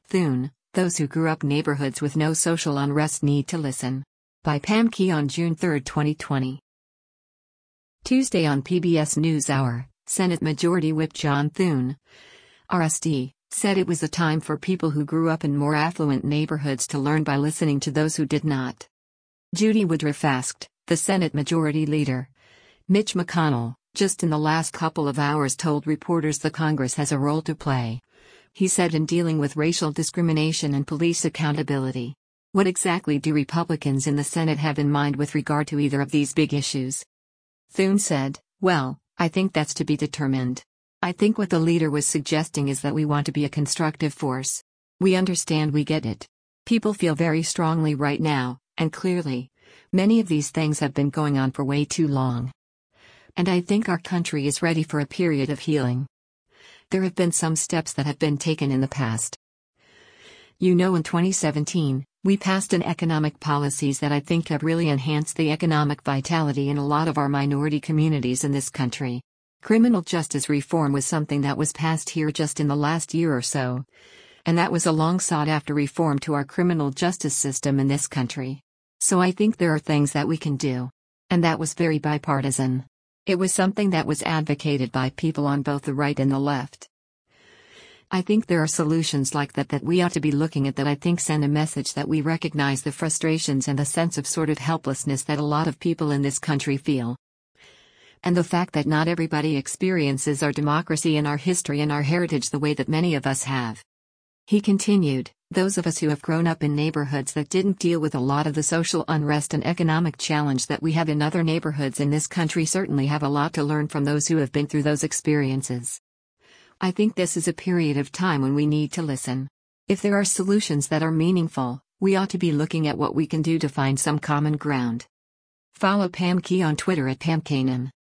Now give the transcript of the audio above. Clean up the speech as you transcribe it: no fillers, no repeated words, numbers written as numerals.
Thune, Those Who Grew Up Neighborhoods with No Social Unrest Need to Listen. By Pam Key on June 3, 2020. Tuesday on PBS NewsHour, Senate Majority Whip John Thune, RSD, said it was a time for people who grew up in more affluent neighborhoods to learn by listening to those who did not. Judy Woodruff asked, the Senate Majority Leader, Mitch McConnell, just in the last couple of hours told reporters the Congress has a role to play. He said in dealing with racial discrimination and police accountability. What exactly do Republicans in the Senate have in mind with regard to either of these big issues? Thune said, well, I think that's to be determined. I think what the leader was suggesting is that we want to be a constructive force. We understand, we get it. People feel very strongly right now, and clearly, many of these things have been going on for way too long. And I think our country is ready for a period of healing. There have been some steps that have been taken in the past. In 2017, we passed an economic policies that I think have really enhanced the economic vitality in a lot of our minority communities in this country. Criminal justice reform was something that was passed here just in the last year or so. And that was a long sought after reform to our criminal justice system in this country. So I think there are things that we can do. And that was very bipartisan. It was something that was advocated by people on both the right and the left. I think there are solutions like that we ought to be looking at that I think send a message that we recognize the frustrations and the sense of sort of helplessness that a lot of people in this country feel. And the fact that not everybody experiences our democracy and our history and our heritage the way that many of us have. He continued, those of us who have grown up in neighborhoods that didn't deal with a lot of the social unrest and economic challenge that we have in other neighborhoods in this country certainly have a lot to learn from those who have been through those experiences. I think this is a period of time when we need to listen. If there are solutions that are meaningful, we ought to be looking at what we can do to find some common ground. Follow Pam Key on Twitter at PamKanan.